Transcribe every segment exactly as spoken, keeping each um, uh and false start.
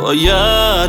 باید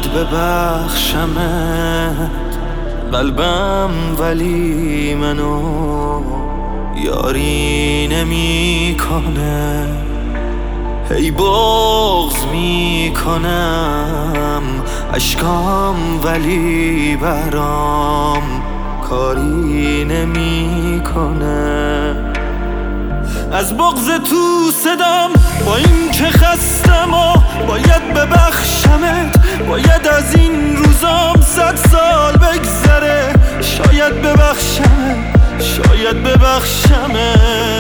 ببخشمت قلبم، ولی منو یاری نمی کنه. هی بغض می کنم اشکام، ولی برام کاری نمی کنه. از بغض تو صدام با این که خستم و باید ببخشمت. باید از این روزام صد سال بگذره، شاید ببخشمت، شاید ببخشمت.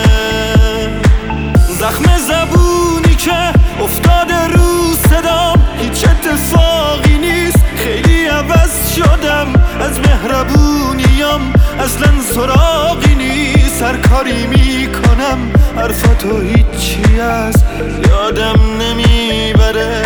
زخم زبونی که افتاده رو صدام هیچ اتفاقی نیست، خیلی عوض شدم از مهربونیم، اصلا سراغی نیست. هر کاری میکنم حرفاتو هیچی از یادم نمیبره.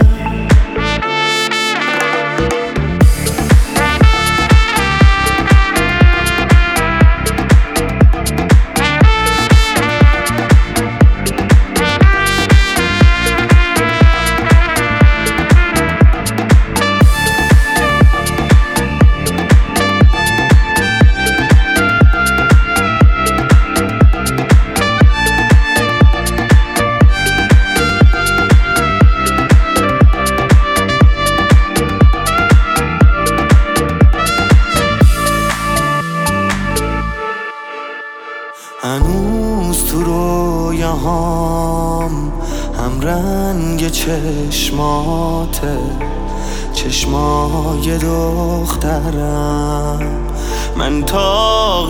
هنوز تو رویاهام هم رنگ چشماته، چشمای دخترم. من تا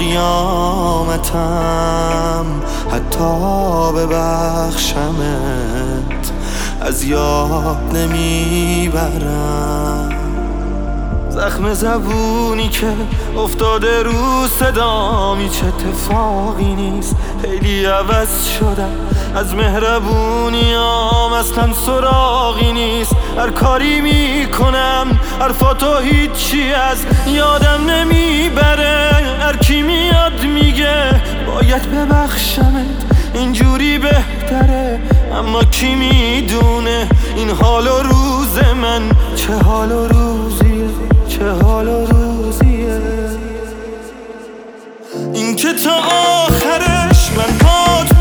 قیامتم حتی ببخشمت از یاد نمیبرم. زخم زبونی که افتاده رو صدام هیچ اتفاقی نیست، خیلی عوض شدم از مهربونیام، اصلا سراغی نیست. هر کاری میکنم حرفاتو هیچی از یادم نمیبره. هر کی میاد میگه باید ببخشمت، اینجوری بهتره، اما کی میدونه این حال و روز من چه حال و روزیه، چه حال و روزیه. این که تا آخرش من پات